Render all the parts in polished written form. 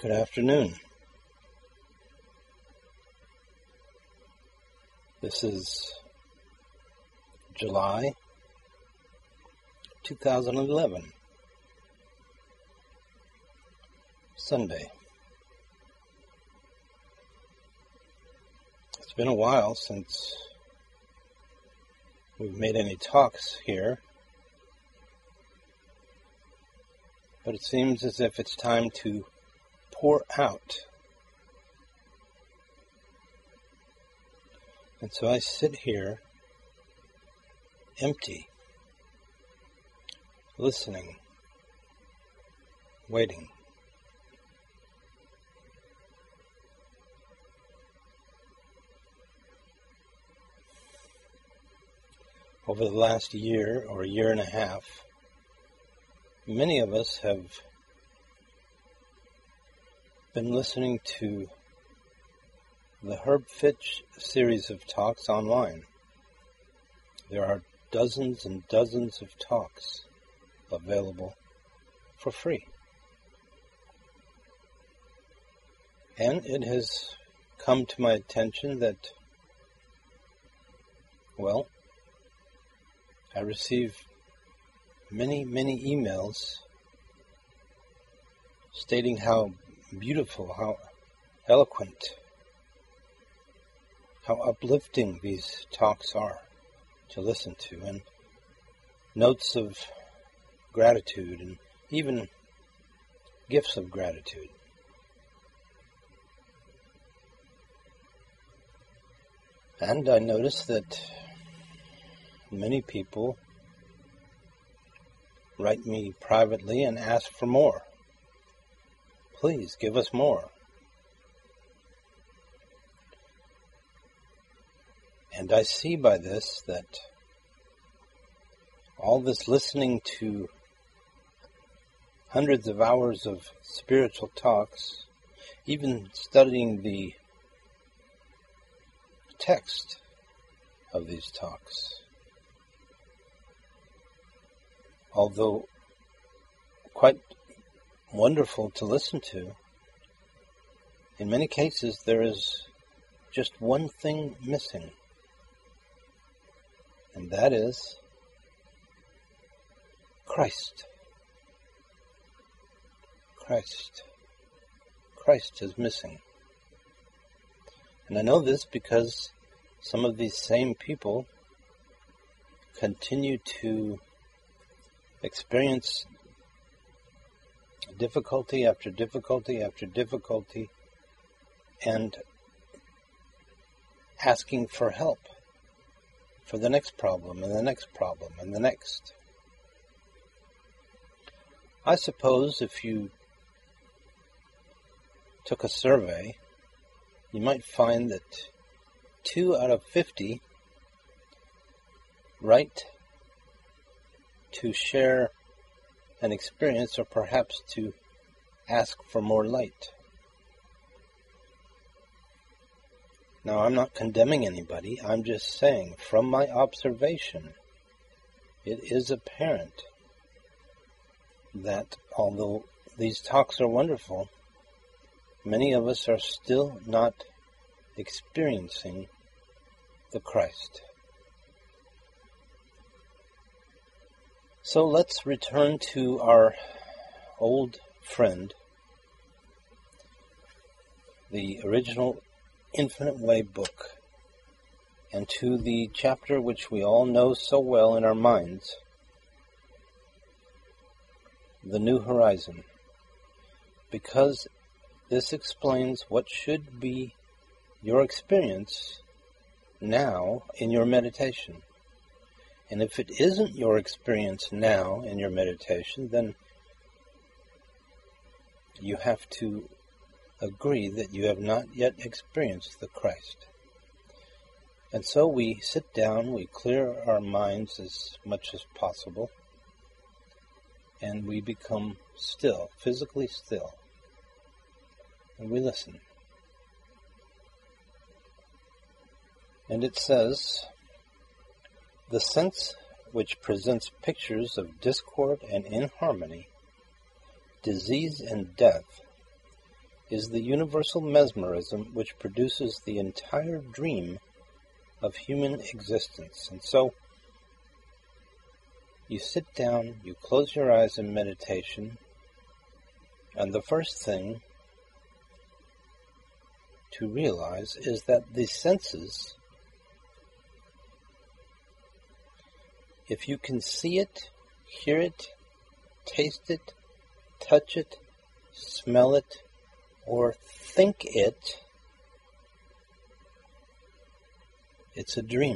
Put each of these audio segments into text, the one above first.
Good afternoon. This is July 2011, Sunday. It's been a while since we've made any talks here, but it seems as if it's time to pour out. And so I sit here, empty, listening, waiting. Over the last year or year and a half, many of us have been listening to the Herb Fitch series of talks online. There are dozens and dozens of talks available for free. And it has come to my attention that, I receive many emails stating how beautiful, how eloquent, how uplifting these talks are to listen to, and notes of gratitude and even gifts of gratitude. And I noticed that many people write me privately and ask for more. Please give us more. And I see by this that all this listening to hundreds of hours of spiritual talks, even studying the text of these talks, although quite wonderful to listen to, in many cases there is just one thing missing, and that is Christ. Christ is missing. And I know this because some of these same people continue to experience difficulty after difficulty after difficulty, and asking for help for the next problem and the next problem and the next. I suppose if you took a survey, you might find that 2 out of 50 write to share an experience, or perhaps to ask for more light. Now, I'm not condemning anybody. I'm just saying, from my observation, it is apparent that although these talks are wonderful, many of us are still not experiencing the Christ. So let's return to our old friend, the original Infinite Way book, and to the chapter which we all know so well in our minds, The New Horizon, because this explains what should be your experience now in your meditation. And if it isn't your experience now in your meditation, then you have to agree that you have not yet experienced the Christ. And so we sit down, we clear our minds as much as possible, and we become still, physically still, and we listen. And it says, the sense which presents pictures of discord and inharmony, disease and death, is the universal mesmerism which produces the entire dream of human existence. And so, you sit down, you close your eyes in meditation, and the first thing to realize is that the senses, if you can see it, hear it, taste it, touch it, smell it, or think it, it's a dream.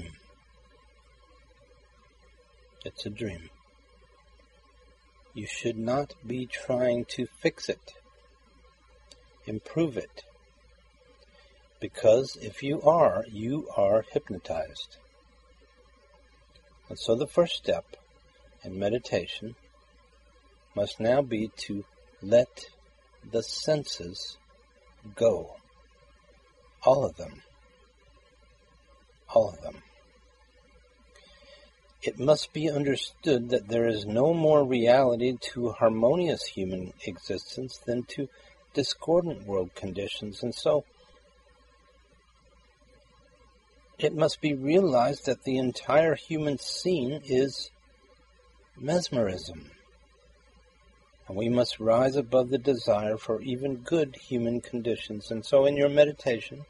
It's a dream. You should not be trying to fix it, improve it, because if you are hypnotized. And so the first step in meditation must now be to let the senses go. All of them. All of them. It must be understood that there is no more reality to harmonious human existence than to discordant world conditions, and so it must be realized that the entire human scene is mesmerism, and we must rise above the desire for even good human conditions. And so in your meditation,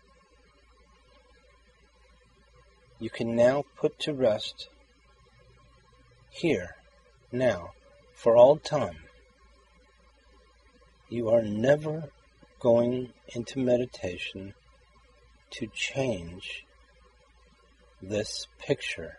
you can now put to rest here, now, for all time. You are never going into meditation to change this picture.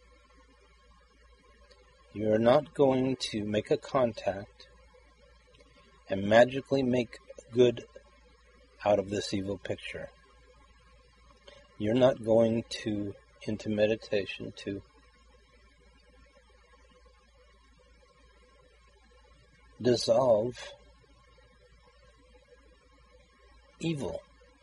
You are not going to make a contact and magically make good out of this evil picture. You're not going into meditation to dissolve evil.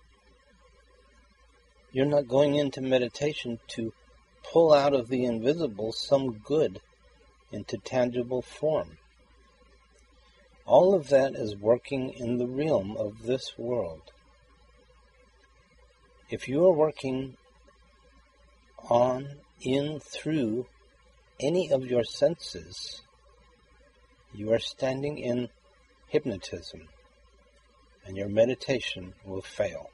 You're not going into meditation to pull out of the invisible some good into tangible form. All of that is working in the realm of this world. If you are working on, in, through any of your senses, you are standing in hypnotism, and your meditation will fail.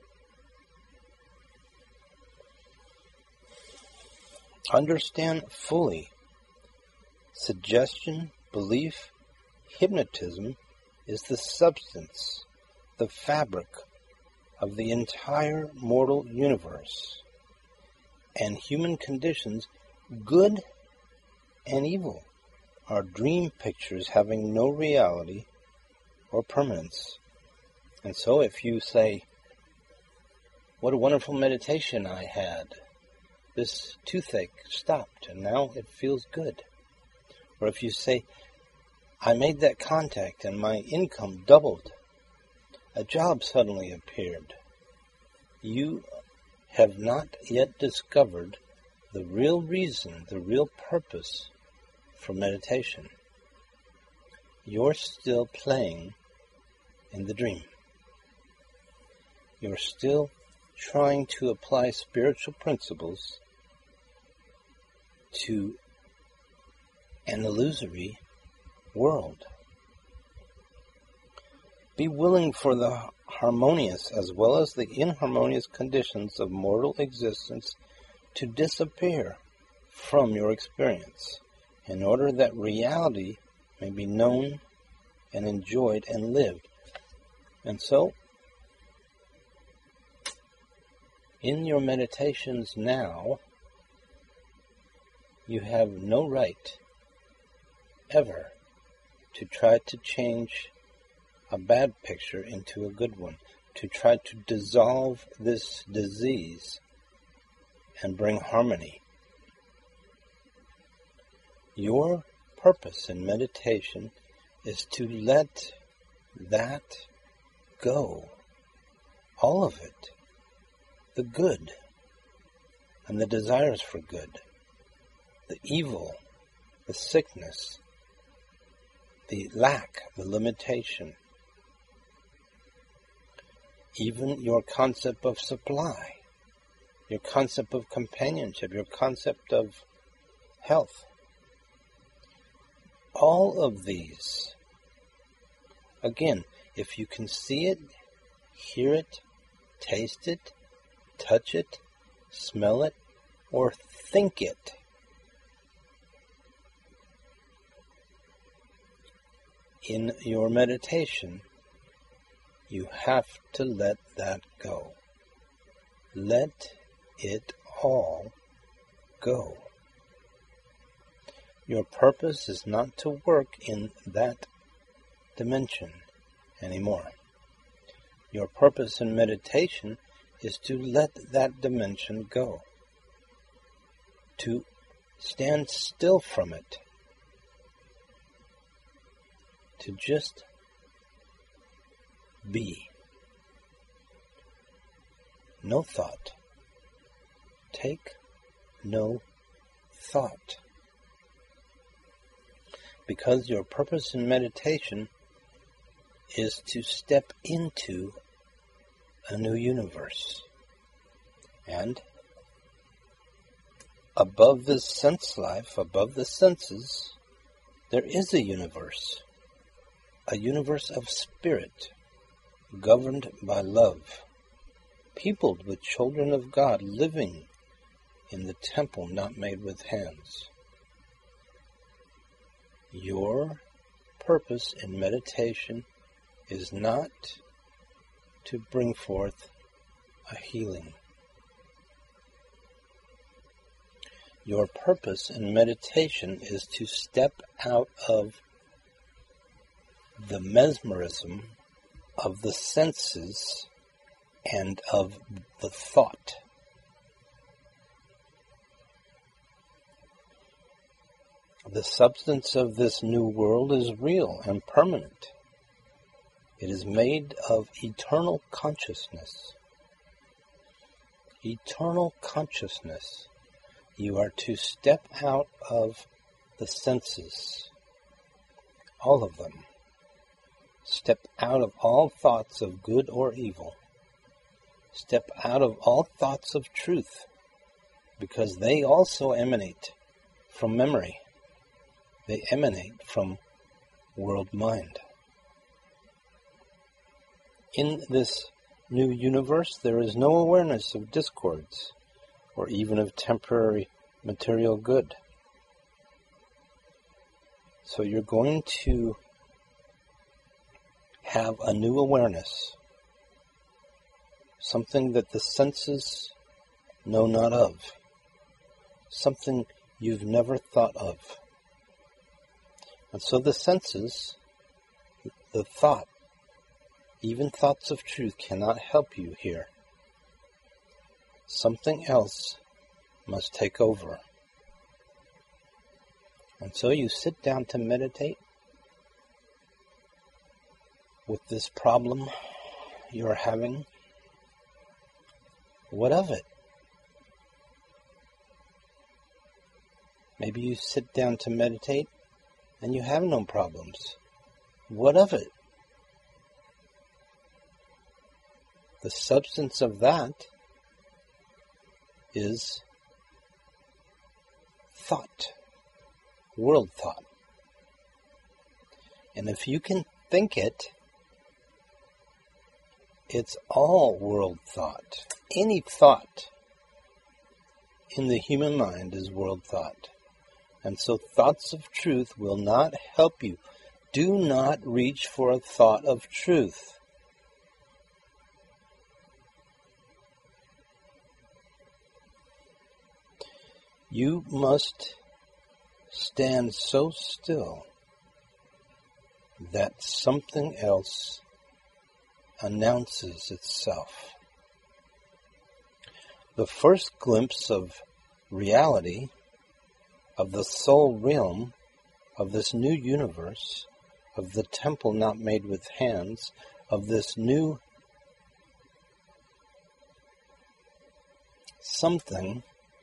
Understand fully, suggestion, belief, hypnotism is the substance, the fabric of the entire mortal universe, and human conditions, good and evil, are dream pictures having no reality or permanence. And so if you say, what a wonderful meditation I had, this toothache stopped and now it feels good. Or if you say, I made that contact and my income doubled, a job suddenly appeared, you have not yet discovered the real reason, the real purpose for meditation. You're still playing in the dream. You're still trying to apply spiritual principles to an illusory world. Be willing for the harmonious as well as the inharmonious conditions of mortal existence to disappear from your experience, in order that reality may be known and enjoyed and lived. And so, in your meditations now, you have no right ever to try to change a bad picture into a good one, to try to dissolve this disease and bring harmony. Your purpose in meditation is to let that go, all of it, the good and the desires for good, the evil, the sickness, the lack, the limitation. even your concept of supply, your concept of companionship, your concept of health. All of these, again, if you can see it, hear it, taste it, touch it, smell it, or think it, in your meditation, you have to let that go. Let it all go. Your purpose is not to work in that dimension anymore. Your purpose in meditation is to let that dimension go, to stand still from it, to just be. No thought. Take no thought. Because your purpose in meditation is to step into a new universe. And above this sense life, above the senses, there is a universe of spirit, governed by love, peopled with children of God living in the temple not made with hands. Your purpose in meditation is not to bring forth a healing. Your purpose in meditation is to step out of the mesmerism of the senses and of the thought. The substance of this new world is real and permanent. It is made of eternal consciousness. Eternal consciousness. You are to step out of the senses, all of them. Step out of all thoughts of good or evil. Step out of all thoughts of truth, because they also emanate from memory. They emanate from world mind. In this new universe, there is no awareness of discords or even of temporary material good. So you're going to have a new awareness, something that the senses know not of, something you've never thought of. And so the senses, the thought, even thoughts of truth cannot help you here. Something else must take over. And so you sit down to meditate with this problem you're having. What of it? Maybe you sit down to meditate and you have no problems. What of it? The substance of that is thought, world thought. And if you can think it, it's all world thought. Any thought in the human mind is world thought. And so thoughts of truth will not help you. Do not reach for a thought of truth. You must stand so still that something else announces itself. The first glimpse of reality, of the soul realm, of this new universe, of the temple not made with hands, of this new something,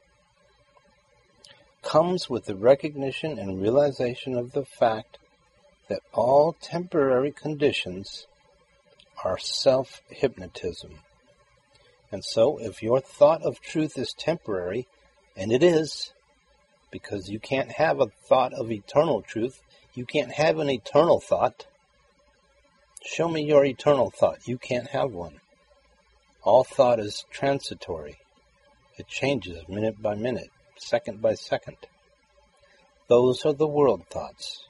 comes with the recognition and realization of the fact that all temporary conditions are self-hypnotism. And so, if your thought of truth is temporary, and it is, because you can't have a thought of eternal truth, you can't have an eternal thought. Show me your eternal thought. You can't have one. All thought is transitory. It changes minute by minute, second by second. Those are the world thoughts.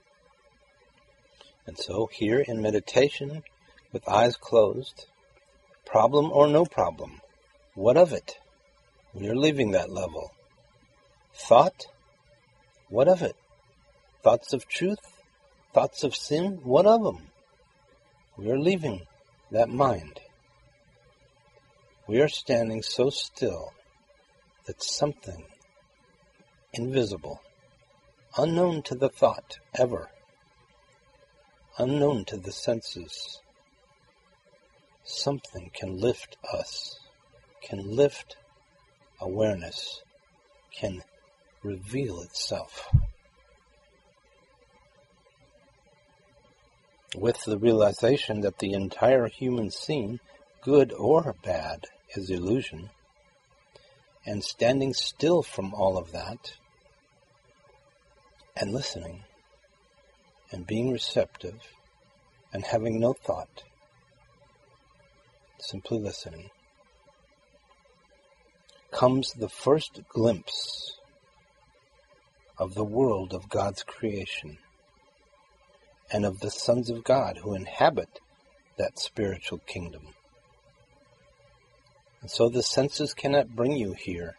And so here in meditation, with eyes closed, problem or no problem, what of it? We are leaving that level. Thought? What of it? Thoughts of truth? Thoughts of sin? What of them? We are leaving that mind. We are standing so still that something invisible, unknown to the thought ever, unknown to the senses, something can lift us, can lift awareness, can reveal itself. With the realization that the entire human scene, good or bad, is illusion, and standing still from all of that, and listening, and being receptive, and having no thought, simply listening, comes the first glimpse of the world of God's creation, and of the sons of God who inhabit that spiritual kingdom. And so the senses cannot bring you here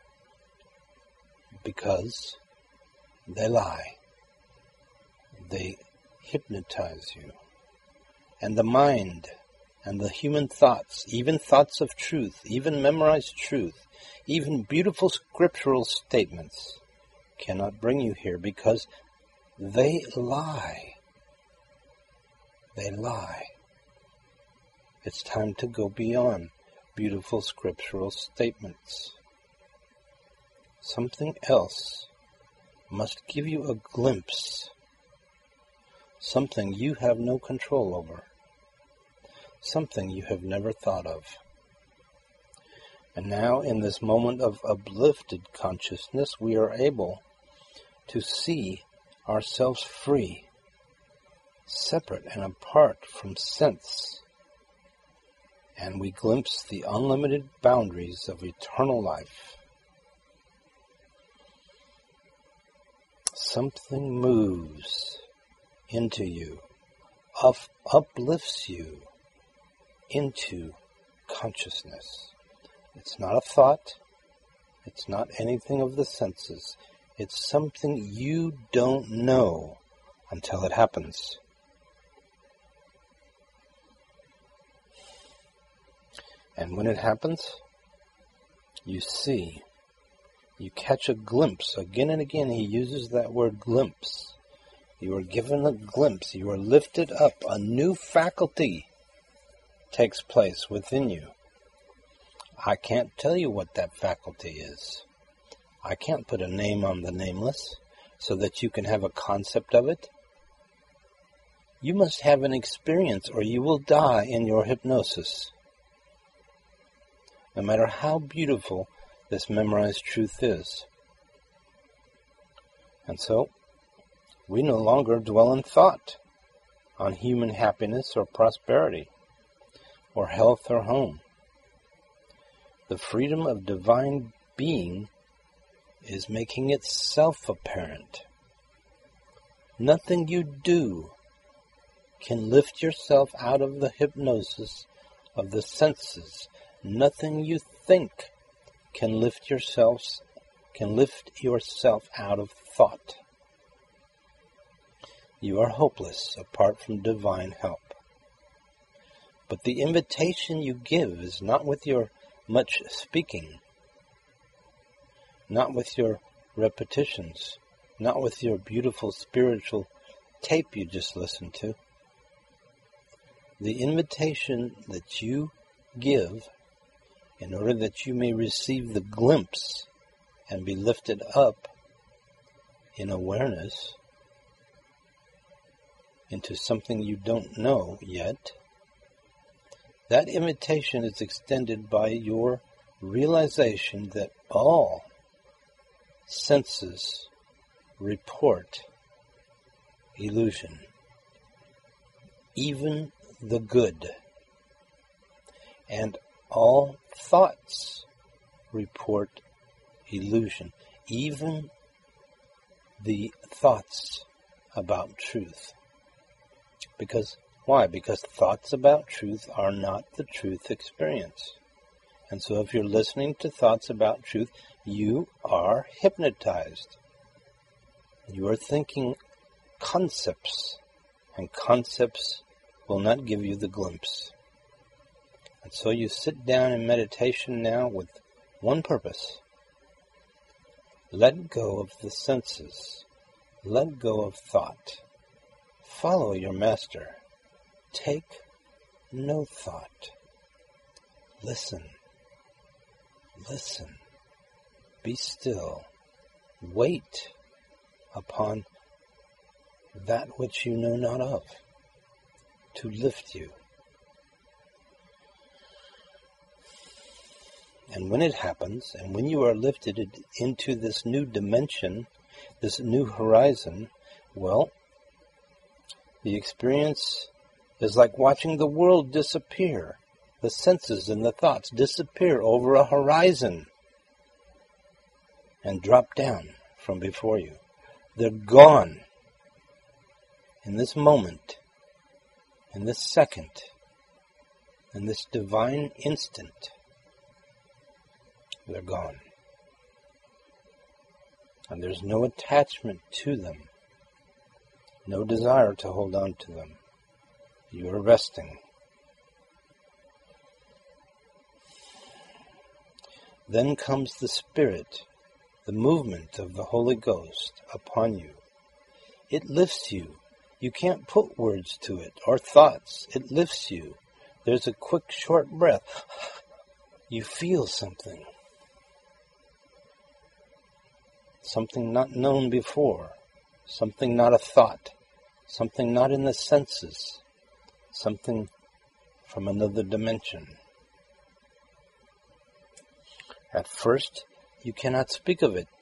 because they lie. They hypnotize you. And the mind and the human thoughts, even thoughts of truth, even memorized truth, even beautiful scriptural statements cannot bring you here because they lie. They lie. It's time to go beyond beautiful scriptural statements. Something else must give you a glimpse. Something you have no control over. Something you have never thought of. And now, in this moment of uplifted consciousness, we are able to see ourselves free, separate and apart from sense, and we glimpse the unlimited boundaries of eternal life. Something moves into you, uplifts you into consciousness. It's not a thought. It's not anything of the senses. It's something you don't know until it happens. And when it happens, you see, you catch a glimpse. Again and again he uses that word glimpse. You are given a glimpse. You are lifted up. A new faculty takes place within you. I can't tell you what that faculty is. I can't put a name on the nameless so that you can have a concept of it. You must have an experience or you will die in your hypnosis. No matter how beautiful this memorized truth is. And so, we no longer dwell in thought on human happiness or prosperity, or health or home. The freedom of divine being is making itself apparent. Nothing you do can lift yourself out of the hypnosis of the senses. Nothing you think can lift yourself out of thought. You are hopeless apart from divine help. But the invitation you give is not with your much speaking, not with your repetitions, not with your beautiful spiritual tape you just listened to. The invitation that you give in order that you may receive the glimpse and be lifted up in awareness into something you don't know yet, That invitation is extended by your realization that all senses report illusion, even the good, and all thoughts report illusion, even the thoughts about truth. Why? Because thoughts about truth are not the truth experience. And so if you're listening to thoughts about truth, you are hypnotized. You are thinking concepts, and concepts will not give you the glimpse. And so you sit down in meditation now with one purpose. Let go of the senses. Let go of thought. Follow your master. Take no thought. Listen. Listen. Be still. Wait upon that which you know not of, to lift you. And when it happens, and when you are lifted into this new dimension, this new horizon, well, the experience is like watching the world disappear. The senses and the thoughts disappear over a horizon and drop down from before you. They're gone. In this moment, in this second, in this divine instant, they're gone. And there's no attachment to them, no desire to hold on to them. You are resting. Then comes the Spirit, the movement of the Holy Ghost upon you. It lifts you. You can't put words to it or thoughts. It lifts you. There's a quick, short breath. You feel something. Something not known before. Something not a thought. Something not in the senses. Something from another dimension. At first, you cannot speak of it.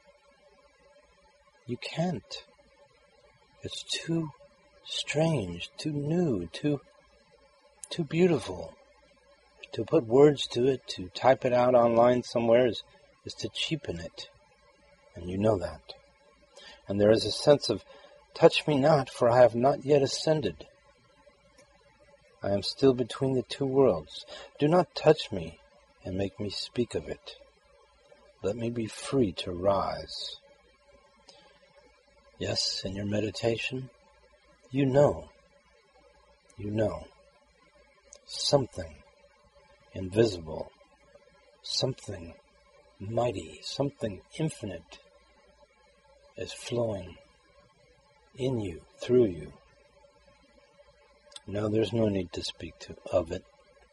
You can't. It's too strange, too new, too beautiful. To put words to it, to type it out online somewhere is to cheapen it. And you know that. And there is a sense of, touch me not, for I have not yet ascended. I am still between the two worlds. Do not touch me and make me speak of it. Let me be free to rise. Yes, in your meditation, you know something invisible, something mighty, something infinite is flowing in you, through you. No, there's no need to speak of it.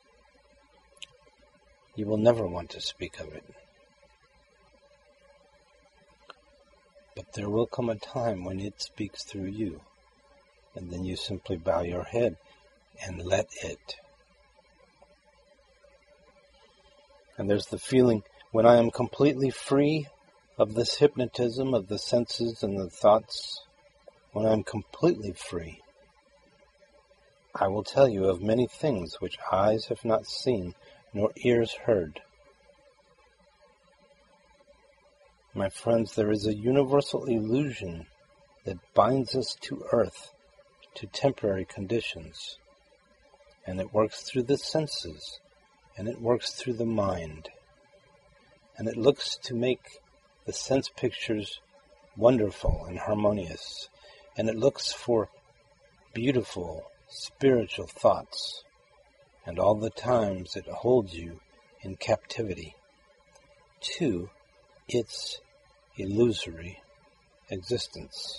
You will never want to speak of it. But there will come a time when it speaks through you, and then you simply bow your head and let it. And there's the feeling, when I am completely free of this hypnotism of the senses and the thoughts, when I'm completely free, I will tell you of many things which eyes have not seen nor ears heard. My friends, there is a universal illusion that binds us to earth, to temporary conditions. And it works through the senses, and it works through the mind. And it looks to make the sense pictures wonderful and harmonious. And it looks for beautiful, spiritual thoughts. And all the times it holds you in captivity to its illusory existence.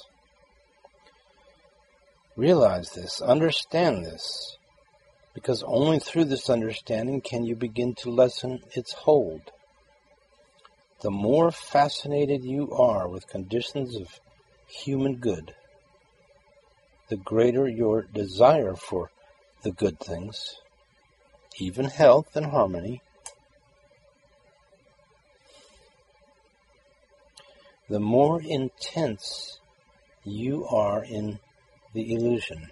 Realize this, understand this, because only through this understanding can you begin to lessen its hold. The more fascinated you are with conditions of human good, the greater your desire for the good things, even health and harmony, the more intense you are in the illusion.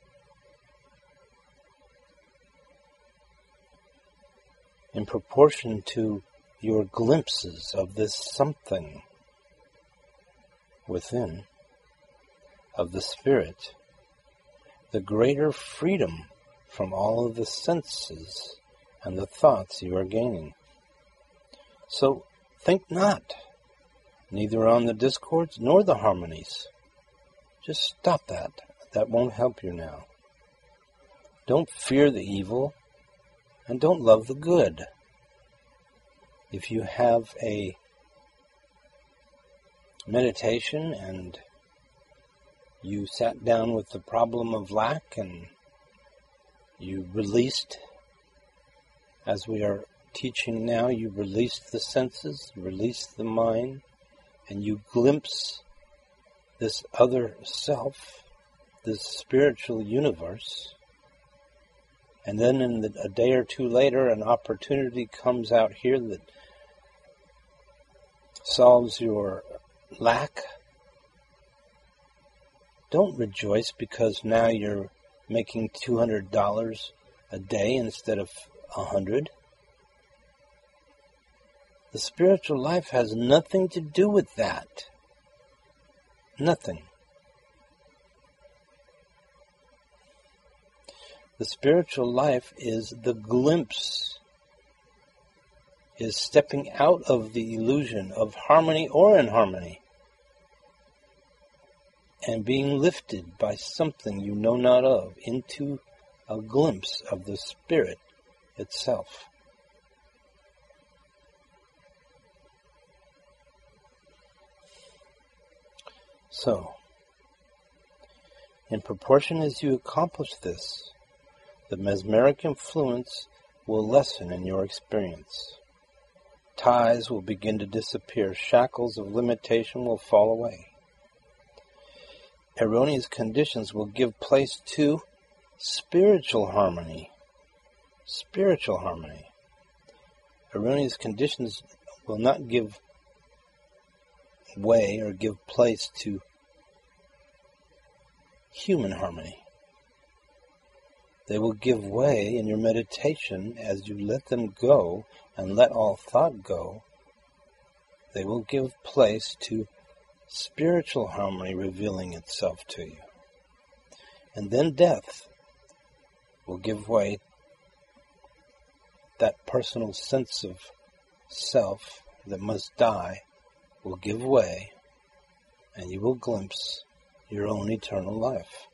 In proportion to your glimpses of this something within, of the spirit, the greater freedom from all of the senses and the thoughts you are gaining. So think not, neither on the discords nor the harmonies. Just stop that. That won't help you now. Don't fear the evil, and don't love the good. If you have a meditation and you sat down with the problem of lack and you released, as we are teaching now, you released the senses, released the mind, and you glimpse this other self, this spiritual universe, and then a day or two later an opportunity comes out here that solves your lack. Don't rejoice because now you're making $200 a day instead of $100. The spiritual life has nothing to do with that. Nothing. The spiritual life is the glimpse, is stepping out of the illusion of harmony or inharmony and being lifted by something you know not of into a glimpse of the spirit itself. So, in proportion as you accomplish this, the mesmeric influence will lessen in your experience. Ties will begin to disappear. Shackles of limitation will fall away. Erroneous conditions will give place to spiritual harmony. Spiritual harmony. Erroneous conditions will not give way or give place to human harmony. They will give way in your meditation as you let them go and let all thought go. They will give place to spiritual harmony revealing itself to you. And then death will give way. That personal sense of self that must die will give way, and you will glimpse your own eternal life.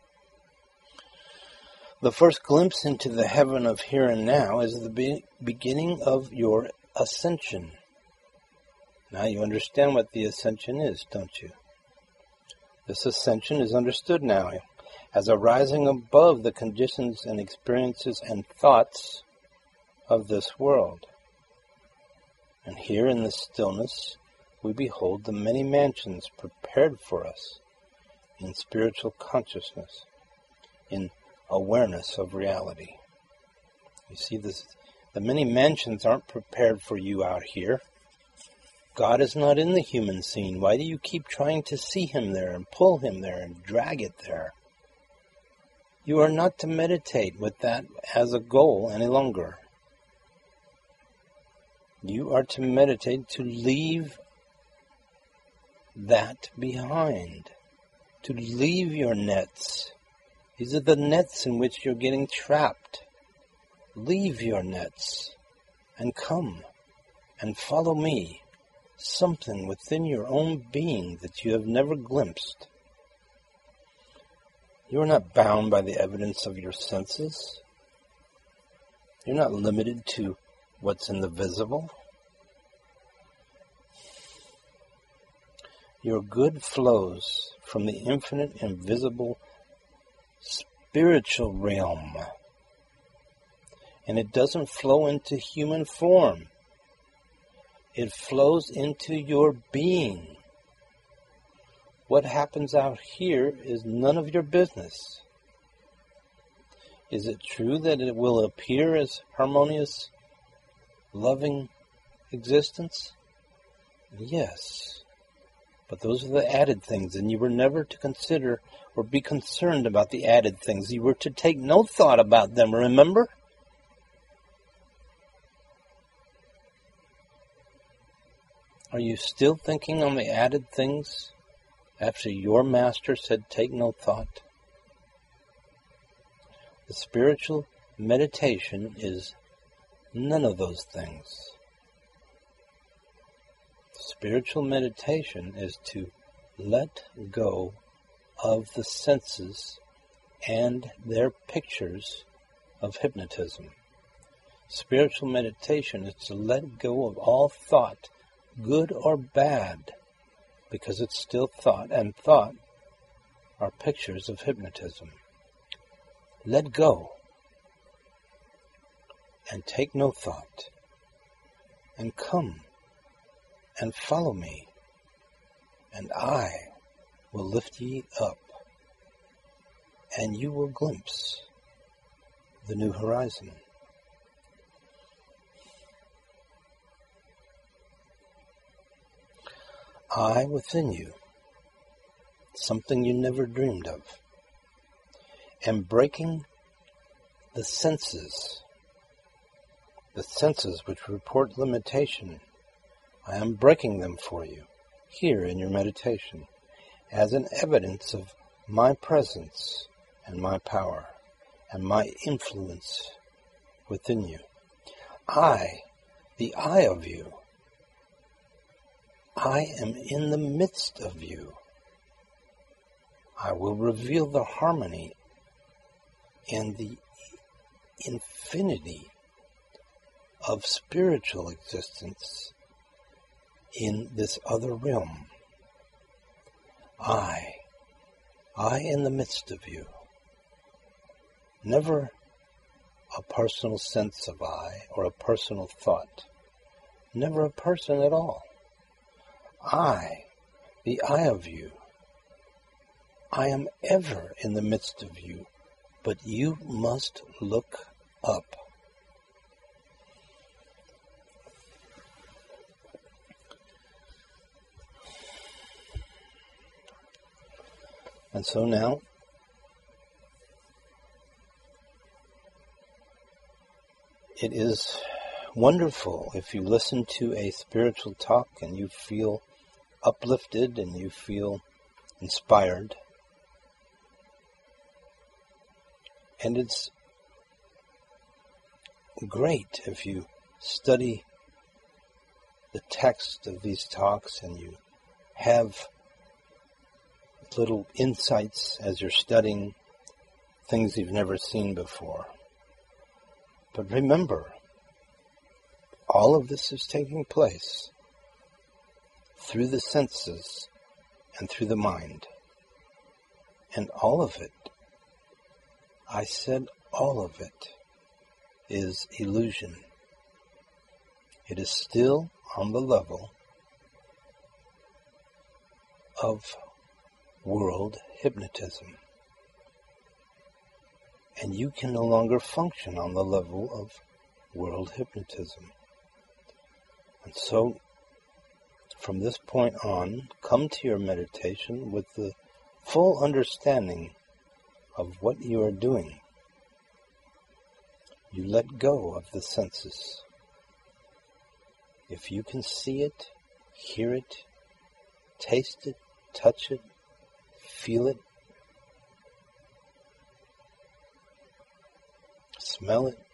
The first glimpse into the heaven of here and now is the beginning of your ascension. Now you understand what the ascension is, don't you? This ascension is understood now as a rising above the conditions and experiences and thoughts of this world. And here in the stillness, we behold the many mansions prepared for us in spiritual consciousness, in awareness of reality. You see, the many mansions aren't prepared for you out here. God is not in the human scene. Why do you keep trying to see him there and pull him there and drag it there? You are not to meditate with that as a goal any longer. You are to meditate to leave that behind, to leave your nets. These are the nets in which you're getting trapped. Leave your nets and come and follow me, something within your own being that you have never glimpsed. You are not bound by the evidence of your senses. You're not limited to what's in the visible. Your good flows from the infinite, invisible, spiritual realm. And it doesn't flow into human form. It flows into your being. What happens out here is none of your business. Is it true that it will appear as harmonious, loving existence? Yes. But those are the added things, and you were never to consider or be concerned about the added things. You were to take no thought about them, remember? Are you still thinking on the added things after your master said take no thought? The spiritual meditation is none of those things. Spiritual meditation is to let go of the senses and their pictures of hypnotism. Spiritual meditation is to let go of all thought, good or bad, because it's still thought, and thought are pictures of hypnotism. Let go and take no thought, and come and follow me, and I will lift ye up, and you will glimpse the new horizon. I within you, something you never dreamed of, am breaking the senses which report limitation. I am breaking them for you, here in your meditation, as an evidence of my presence and my power and my influence within you. I, the I of you, I am in the midst of you. I will reveal the harmony and the infinity of spiritual existence in this other realm. I in the midst of you. Never a personal sense of I or a personal thought. Never a person at all. I, the I of you. I am ever in the midst of you, but you must look up. And so now, it is wonderful if you listen to a spiritual talk and you feel uplifted and you feel inspired. And it's great if you study the text of these talks and you have little insights as you're studying things you've never seen before. But remember, all of this is taking place through the senses and through the mind. And all of it, I said all of it, is illusion. It is still on the level of world hypnotism. And you can no longer function on the level of world hypnotism. And so, from this point on, come to your meditation with the full understanding of what you are doing. You let go of the senses. If you can see it, hear it, taste it, touch it, feel it, smell it,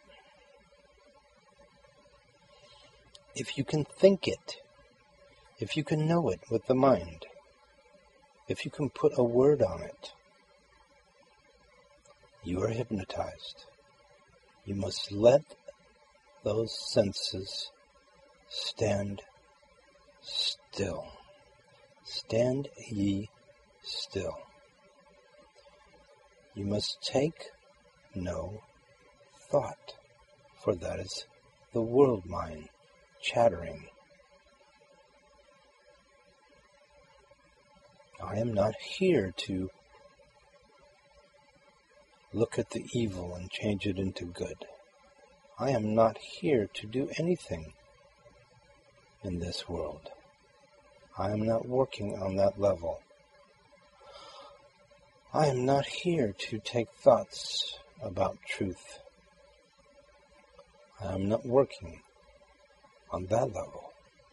if you can think it, if you can know it with the mind, if you can put a word on it, you are hypnotized. You must let those senses stand still. Stand ye still. You must take no thought, for that is the world mind chattering. I am not here to look at the evil and change it into good. I am not here to do anything in this world. I am not working on that level. I am not here to take thoughts about truth. I am not working on that level.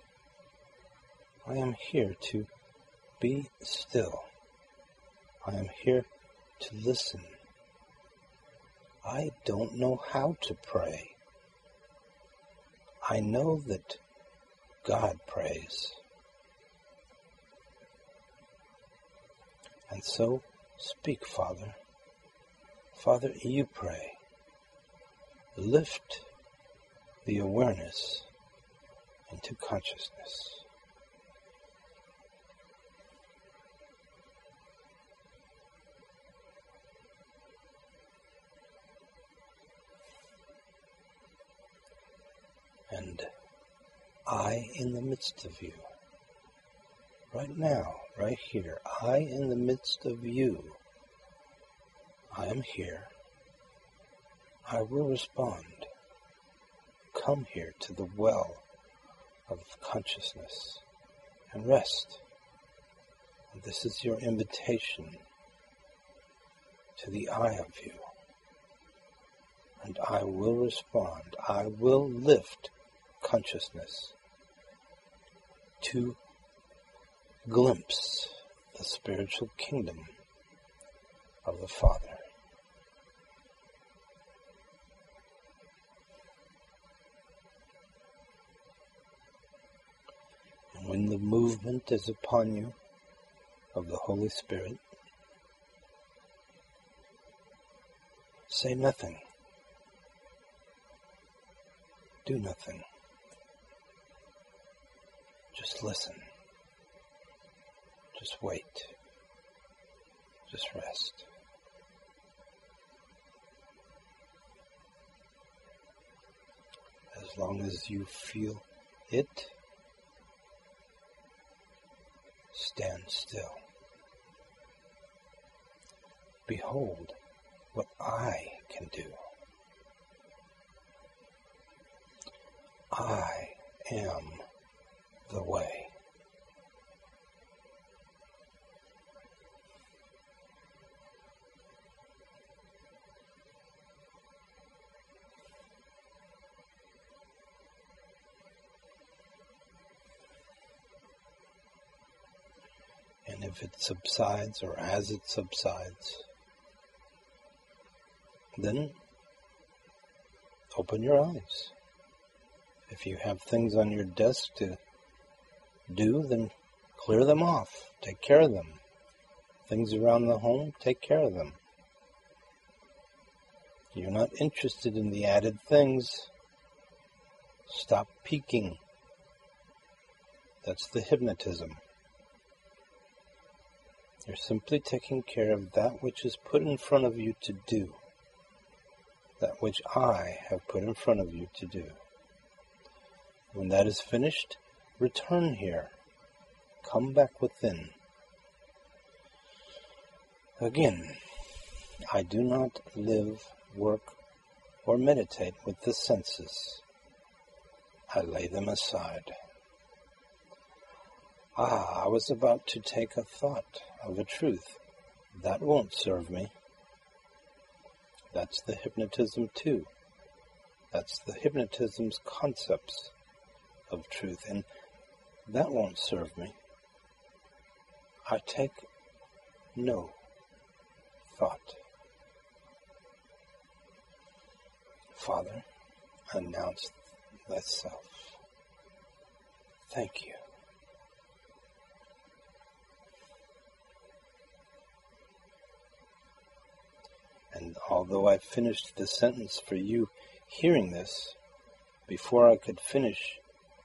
I am here to be still. I am here to listen. I don't know how to pray. I know that God prays. And so, speak, Father. Father, you pray. Lift the awareness into consciousness. And I in the midst of you, right now, right here, I in the midst of you, I am here. I will respond. Come here to the well of consciousness and rest. And this is your invitation to the I of you. And I will respond. I will lift consciousness to glimpse the spiritual kingdom of the Father. And when the movement is upon you of the Holy Spirit, say nothing. Do nothing. Just listen. Just wait. Just rest. As long as you feel it, stand still. Behold what I can do. I am the way. And if it subsides, or as it subsides, then open your eyes. If you have things on your desk to do, then clear them off. Take care of them. Things around the home, take care of them. You're not interested in the added things. Stop peeking. That's the hypnotism. You're simply taking care of that which is put in front of you to do. That which I have put in front of you to do. When that is finished, return here. Come back within. Again, I do not live, work, or meditate with the senses. I lay them aside. I was about to take a thought of a truth. That won't serve me. That's the hypnotism too. That's the hypnotism's concepts of truth, and that won't serve me. I take no thought. Father, announce thyself. Thank you. And although I finished the sentence for you hearing this, before I could finish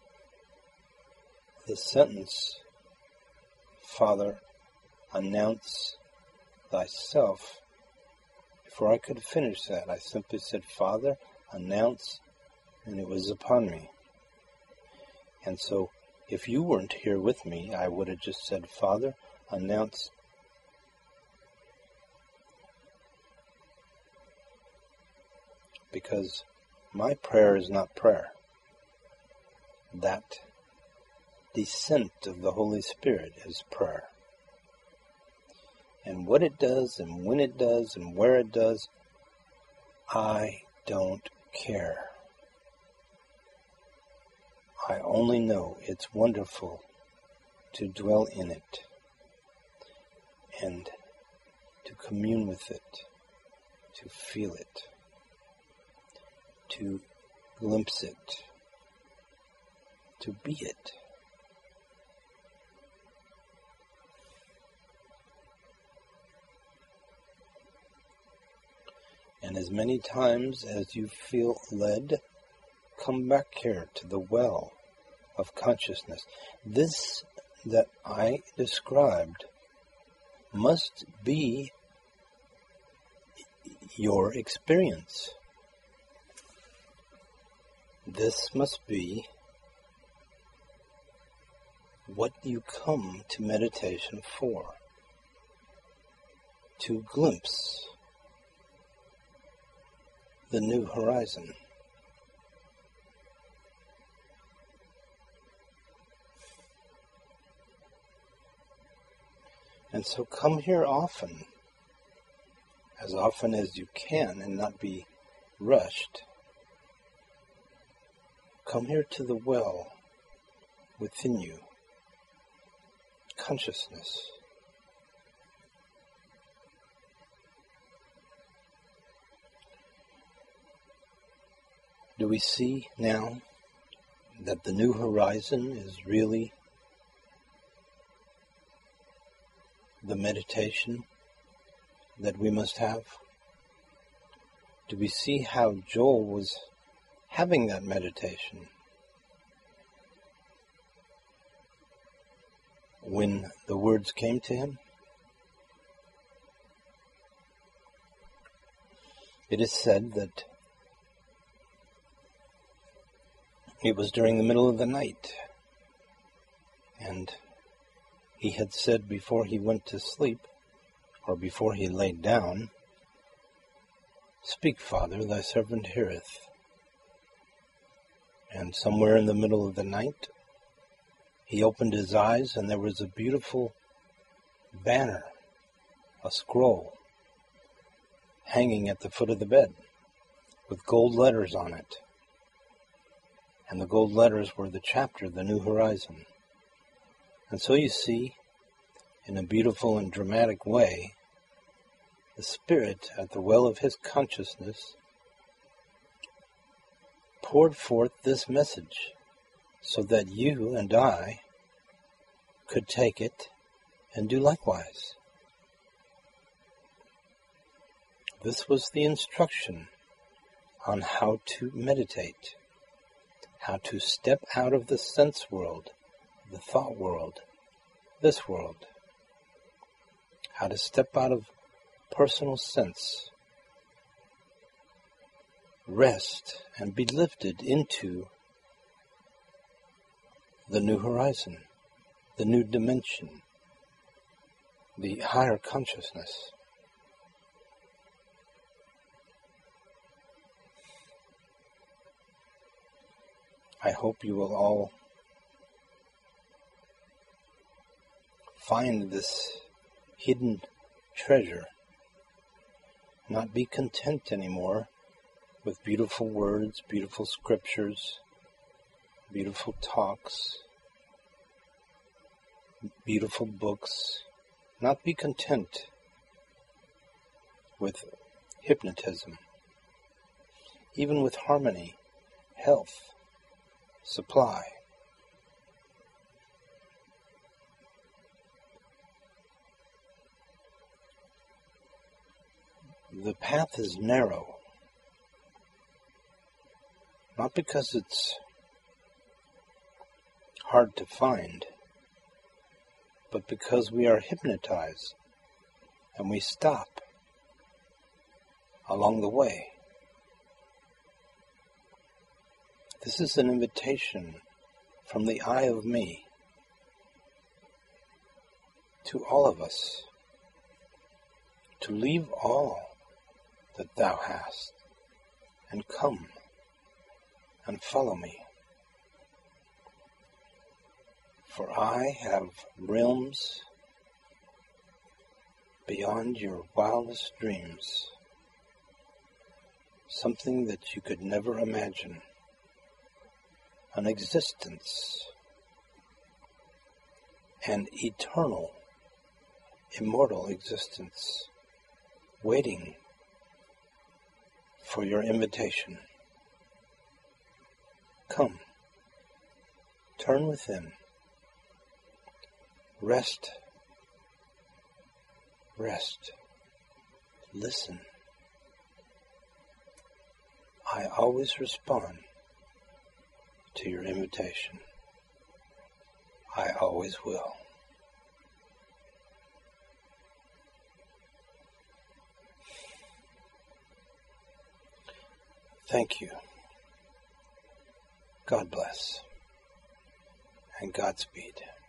the sentence, Father, announce thyself. Before I could finish that, I simply said, Father, announce, and it was upon me. And so, if you weren't here with me, I would have just said, Father, announce because my prayer is not prayer. That descent of the Holy Spirit is prayer. And what it does, and when it does, and where it does, I don't care. I only know it's wonderful to dwell in it and to commune with it, to feel it, to glimpse it, to be it. And as many times as you feel led, come back here to the well of consciousness. This that I described must be your experience. This must be what you come to meditation for. To glimpse the new horizon. And so come here often as you can and not be rushed. Come here to the well within you, consciousness. Do we see now that the new horizon is really the meditation that we must have? Do we see how Joel was having that meditation when the words came to him? It is said that it was during the middle of the night, and he had said before he went to sleep, or before he laid down, "Speak, Father, thy servant heareth." And somewhere in the middle of the night, he opened his eyes, and there was a beautiful banner, a scroll, hanging at the foot of the bed, with gold letters on it. And the gold letters were the chapter, The New Horizon. And so you see, in a beautiful and dramatic way, the Spirit at the well of his consciousness poured forth this message so that you and I could take it and do likewise. This was the instruction on how to meditate, how to step out of the sense world, the thought world, this world, how to step out of personal sense, rest, and be lifted into the new horizon, the new dimension, the higher consciousness. I hope you will all find this hidden treasure, not be content anymore with beautiful words, beautiful scriptures, beautiful talks, beautiful books, not be content with hypnotism, even with harmony, health, supply. The path is narrow, not because it's hard to find, but because we are hypnotized and we stop along the way. This is an invitation from the eye of me to all of us to leave all that thou hast and come and follow me. For I have realms beyond your wildest dreams, something that you could never imagine, an existence, an eternal, immortal existence, waiting for your invitation. Come, turn within, rest, listen. I always respond to your invitation. I always will. Thank you. God bless and Godspeed.